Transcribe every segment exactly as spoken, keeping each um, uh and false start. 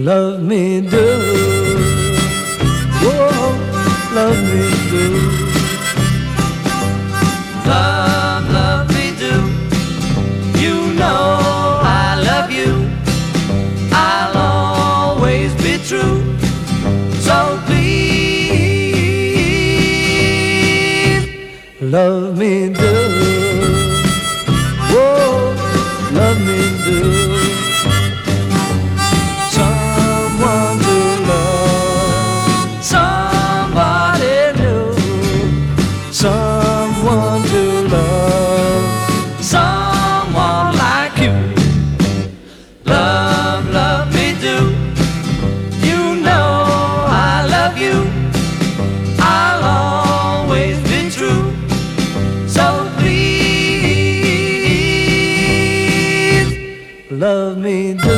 Love me do, oh, love me do. Love, love me do. You know I love you. I'll always be true. So please, Love me do, oh, love me do. Someone to love, somebody new, someone to love, someone like you. Love, love me do. You know I love you. I'll always be true. So please, love me do,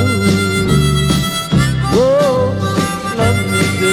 oh, love me do.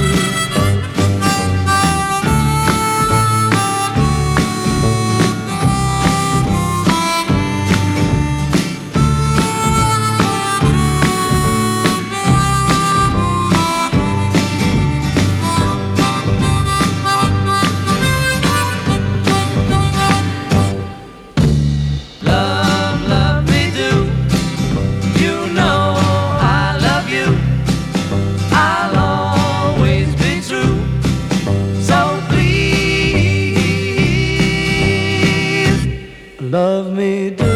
love, love me do. You know I love you. I'll always be true. So please, Love me do.